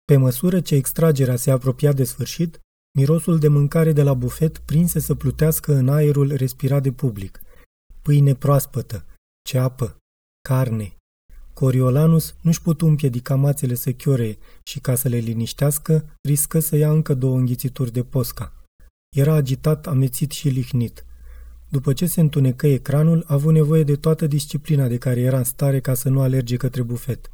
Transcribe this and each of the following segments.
Pe măsură ce extragerea se apropia de sfârșit, mirosul de mâncare de la bufet prinse să plutească în aerul respirat de public. Pâine proaspătă, ceapă, carne. Coriolanus nu-și putu împiedica mațele să chioree și, ca să le liniștească, riscă să ia încă 2 înghițituri de posca. Era agitat, amețit și lihnit. După ce se întunecă ecranul, a avut nevoie de toată disciplina de care era în stare ca să nu alerge către bufet.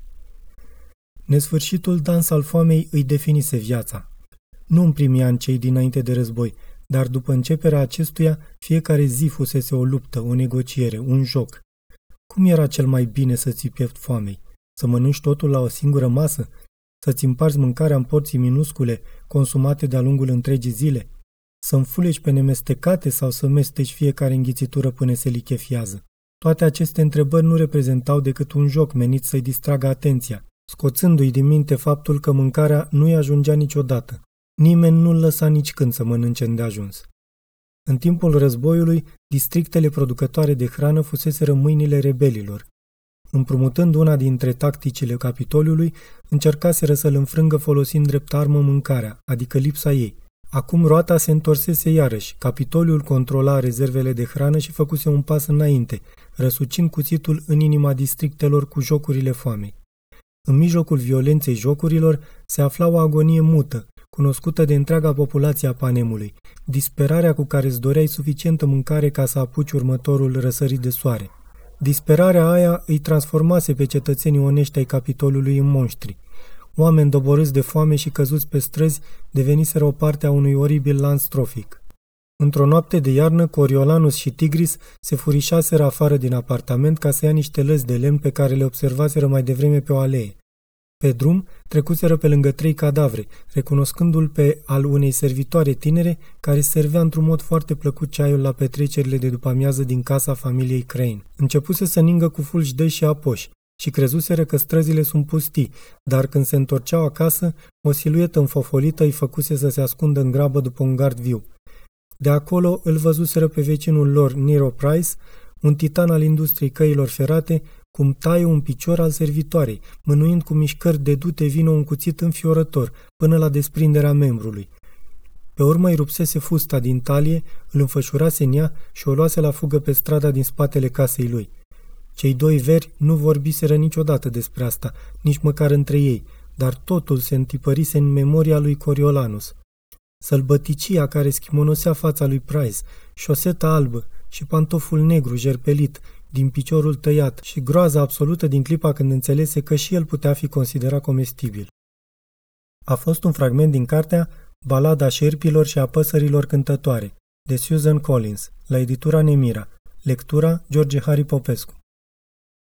Nesfârșitul dans al foamei îi definise viața. Nu în primii ani cei dinainte de război, dar după începerea acestuia, fiecare zi fusese o luptă, o negociere, un joc. Cum era cel mai bine să ții piept foamei? Să mănânci totul la o singură masă? Să-ți împarți mâncarea în porții minuscule, consumate de-a lungul întregii zile? Să înfuleci pe nemestecate sau să mesteci fiecare înghițitură până se lichefiază? Toate aceste întrebări nu reprezentau decât un joc menit să-i distragă atenția, scoțându-i din minte faptul că mâncarea nu-i ajungea niciodată. Nimeni nu-l lăsa nici când să mănânce îndeajuns. În timpul războiului, districtele producătoare de hrană fuseseră în mâinile rebelilor. Împrumutând una dintre tacticile Capitoliului, încercaseră să-l înfrângă folosind drept armă mâncarea, adică lipsa ei. Acum roata se întorsese iarăși, Capitoliul controla rezervele de hrană și făcuse un pas înainte, răsucind cuțitul în inima districtelor cu jocurile foamei. În mijlocul violenței jocurilor se afla o agonie mută, cunoscută de întreaga populație a Panemului, disperarea cu care îți doreai suficientă mâncare ca să apuci următorul răsărit de soare. Disperarea aia îi transformase pe cetățenii onești ai Capitolului în monștri. Oameni doborâți de foame și căzuți pe străzi deveniseră o parte a unui oribil lanț trofic. Într-o noapte de iarnă, Coriolanus și Tigris se furișaseră afară din apartament ca să ia niște lăzi de lemn pe care le observaseră mai devreme pe o alee. Pe drum, trecuseră pe lângă 3 cadavre, recunoscându-l pe al unei servitoare tinere care servea într-un mod foarte plăcut ceaiul la petrecerile de după-amiază din casa familiei Crane. Începuse să ningă cu fulgi și apoși și crezuseră că străzile sunt pustii, dar când se întorceau acasă, o siluetă înfofolită îi făcuse să se ascundă în grabă după un gard viu. De acolo îl văzuseră pe vecinul lor, Nero Price, un titan al industriei căilor ferate, cum taie un picior al servitoarei, mânuind cu mișcări de dute vină un cuțit înfiorător, până la desprinderea membrului. Pe urmă îi rupsese fusta din talie, îl înfășurase în ea și o luase la fugă pe strada din spatele casei lui. Cei 2 veri nu vorbiseră niciodată despre asta, nici măcar între ei, dar totul se întipărise în memoria lui Coriolanus. Sălbăticia care schimonosea fața lui Price, șoseta albă și pantoful negru jerpelit din piciorul tăiat și groaza absolută din clipa când înțelese că și el putea fi considerat comestibil. A fost un fragment din cartea Balada șerpilor și a păsărilor cântătoare, de Susan Collins, la editura Nemira. Lectura George Hari Popescu.